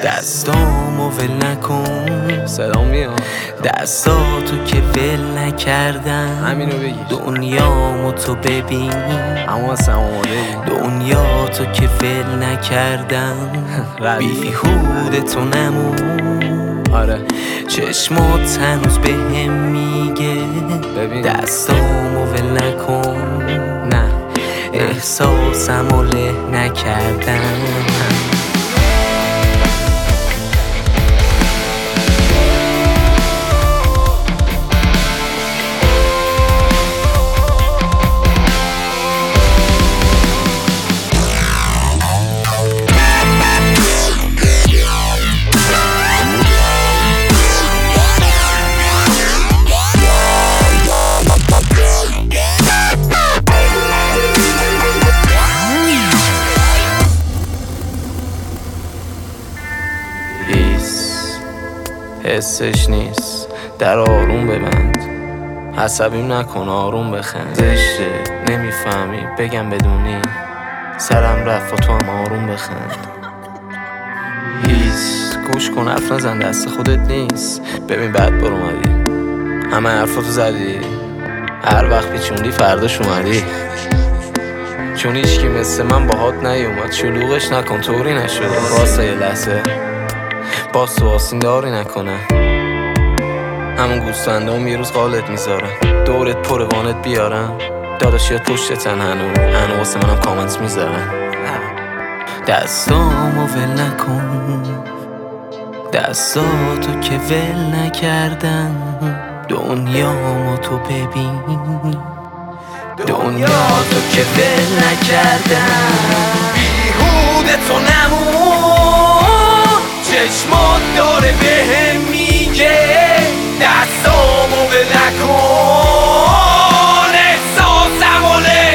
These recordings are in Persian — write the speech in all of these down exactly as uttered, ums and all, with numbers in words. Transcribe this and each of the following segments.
دستامو ول نکن، صدا میاد. دستاتو که ول نکردم، همینو بگی. دنیامو تو ببین، اما اصلا آماده دنیا تو که ول نکردم. بیهوده تو نمون، آره چشمات هنوز بهم میگه ببین دستامو ول نکن، نه احساسمو له نکردم. حسش نیست، در آروم ببند، عصبیم نکن، آروم بخند. زشته نمیفهمی بگم بدونی، سرم رفت و تو هم آروم بخند. هیس گوش کن، حرف نزن، دست خودت نیست. ببین بعد بر اومدی، همه حرفاتو زدی، هر وقت پیچوندی فرداش اومدی. چون هیچکی مثل من باهات نیومد، شلوغش نکن طوری نشده. واسه یه لحظه باز تو آسین داری نکنه، همون گوستنده هم یه روز قالت میذارن، دورت پر وانت بیارن، داداشیات پشتتن هنو هنو واسه منم کامنت میذارن. دستامو ول نکن، دستاتو که ول نکردم، دنیامو تو ببین، دنیا تو که ول نکردم. بیهوده تو نمون، چشمات داره بهم میگه دستامو ول نکن، احساسمو له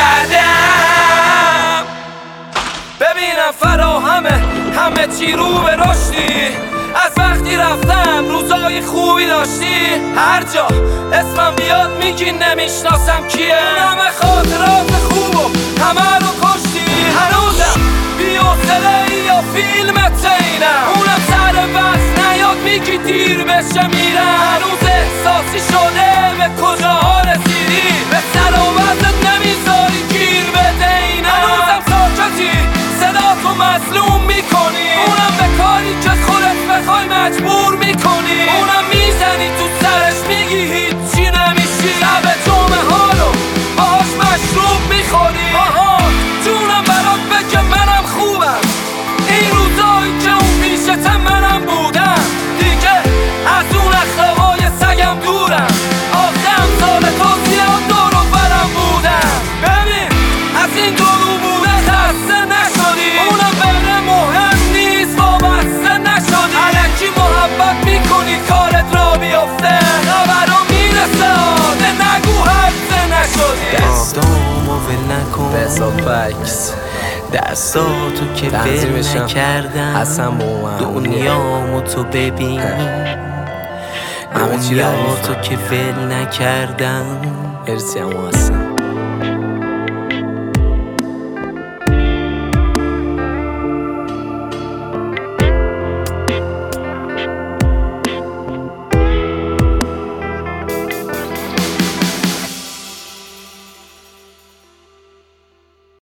نکردم. ببینم فراهمه همه چی رو به رشدی، از وقتی رفتم روزای خوبی داشتی، هر جا اسمم بیاد میگی نمیشناسم کیه، همه خاطرات خوبو همه رو کشتی. هنوزم بی‌حوصله یا فیلمت اینم، اونم سر بس نیاد میگی دیر بشه میرم. هنوز احساسی شده به کجاها رسیدی، به سر و وزت نمیذاری گیر بده اینم. هنوزم ساکتی صدا تو مظلوم میکنی، اونم به کاری که خودت بخوای مجبور میکنی، اونم میزنی تو سرش میگی هیچی نمیشی. شب جمعه ها رو باهاش مشروب میخوری، آها جونم برات بگه منم خوبم، این روزایی که اون پیشتم منم بودم، دیگه از اون اخلاقای سگم دورم. آخه امثال تو زیاد دور و برم بودم، ببین از این دورو بوده خسته نشدی، اونم بره مهم نیست وابسته نشدی. الکی محبت میکنی کارت را بیفته، خبرو میرسه آده نگو حرفه نشدی. دستامو ول نکن، بسات بکس، دستاتو که ول نکردم، حسن با اومد دنیامو تو ببین، همه چی دنیا رو تو که ول نکردم. مرسی اما حسن.